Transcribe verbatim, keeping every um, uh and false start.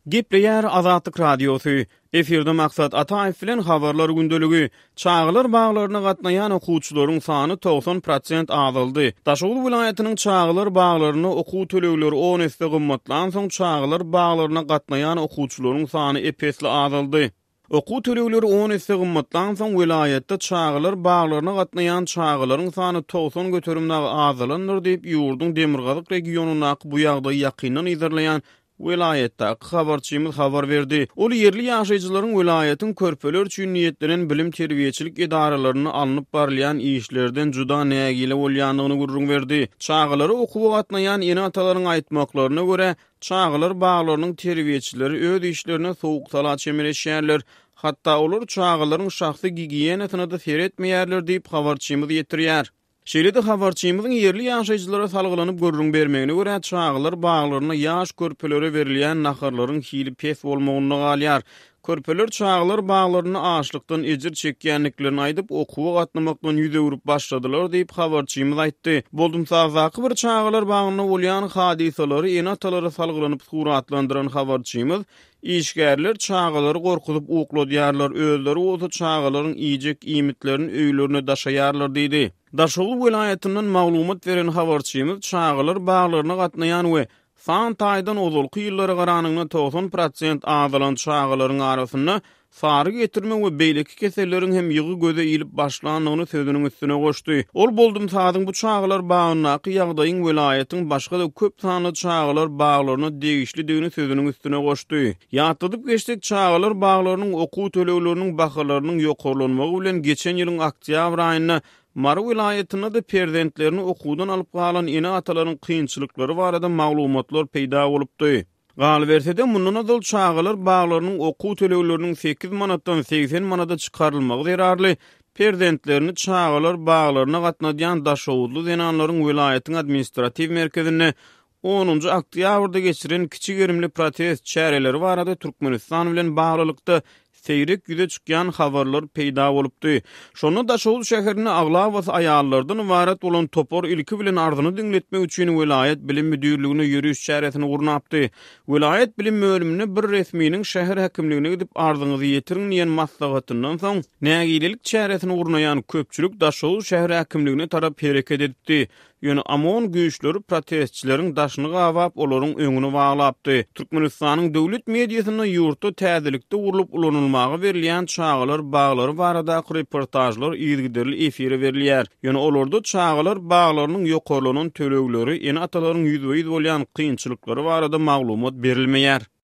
Gepleyer Azatlyk Radiosu. Efirde maksat Ataýew bilen habarlar gündölügi. Çağılar bağlaryna gatnaýan okuwçylaryň sany doksan prosent azaldy. Daşoğlu vilayatynyň çağılar bağlaryna okuw tölegleri on esde gymmatlan soň çağılar bağlaryna gatnaýan okuwçylaryň sany epesli azaldy. Okuw tölegleri on esde gymmatlan soň vilayatda çağılar bağlaryna gatnaýan çağılaryň sany doksan göterimdäki azalandyr diýip ýurdun Demirgazyk regionuny bu ýagdaýy ýakyndan izlerleýän Vilayetde habarçymyz habar berdi. Ol yerli ýaşaýjylaryň vilayatyň körpeler üçin niýetlenen bilim terbiýeçilik idaralaryny alınıp barlayan işlerden juda nägile bolýanlygyny gurrun berdi. Çağılary okuwa gatnaýan ýene atalaryň aýtmaklaryna görä, çağılar baglarynyň terbiýeçileri öz işlerine sowuk sala çemereşýärler. Hatda olar çağılaryň şahsy gigiyenasyna da seretmeýärler diýip habarçymyz ýetirýär. Şeýlede habarçymyzyň yerli ýaşaýjylara salgylanyp görrüň bermegine görä çağılar baglaryna ýaş körpelere berilýän naharlaryň hili pes bolmagyny galýar. Körpeler çağılar baglaryny açlykdan ejir çekýänliklerini aýdyp okuwa gatnamakdan ýüze urup başladylar diýip habarçymyz aýtdy. Boldumsazaky bir çağılar bagyna bolýan hadisalary ýene atalara salgylanyp suratlandyran habarçymyz işgärler çağılary gorkutup ukladýarlar, özleri oza çağılaryň iýjek iýmitlerini öýlerine daşaýarlar diýdi. Daşoğlu vilayatynyň maglumat beren habarçymyz çağılar baglaryna gatnaýan we san taýdan ozulky ýyllary garanyňda doksan prosent azalan çağılaryň arasynda sary getirme we beýleki keselleriň hem ýygy göze ilip başlandygyny sözüniň üstüne goşdy. Ol boldum sadyň bu çağılar bagynaky ýagdaýyň vilayatyň başga da köp sanly çağılar baglaryna degişlidigini sözüniň üstüne goşdy. Ýatydyp geçdik çağılar baglarynyň okuw tölegleriniň bahalarynyň ýokarlanmagy bilen geçen ýylyň oktýabr aýyna Mara vilayatyna da prezidentlerini okuwdan alyp galan ene atalaryň kynçylyklary barada maglumatlar peýda bolupdy. Galbersede mundan adal çağılar baglarynyň okuw tölegleriniň sekiz manatdan seksen manata çykarylmagy zerarly. Prezidentlerini çağılar baglaryna gatnaýan daşowuzly zenanlaryň vilayatyň administrativ merkezine onuncu oktýabrda geçiren kiçik erimli protest çäreleri barada Türkmenistan bilen baglylykda seýrek ýüze çykýan habarlar peýda bolupdy. Şonu Daşoğlu şäherine aglawas aýallardan ibaret bolan topor ilki bilen ardyny diňletmek üçin vilayet bilim müdürligine ýürüş çäresini gurnapdy. Vilayet bilim bölümine bir resminiň şäher häkimligine gidip ardyňyzy ýetirin diýen maslahatyndan soň nägilelik çäresini gurnaýan köpçülük Daşoğlu şäher häkimligine tarap hereket etdi. Ýöne amon güýçleri protestçileriň daşyny gawap olaryň öňüne baglapdy. Türkmenistanyň döwlet mediasyna ýurtda täzelikde urulup ulanylmagy berilýän çağılar baglary barada reportajlar ýergiderli efire berilýär. Ýöne olarda çağılar baglarynyň ýokarlanan tölegleri ýene atalaryň ýüzüýiz bolýan kynçylyklary barada maglumat berilmeýär.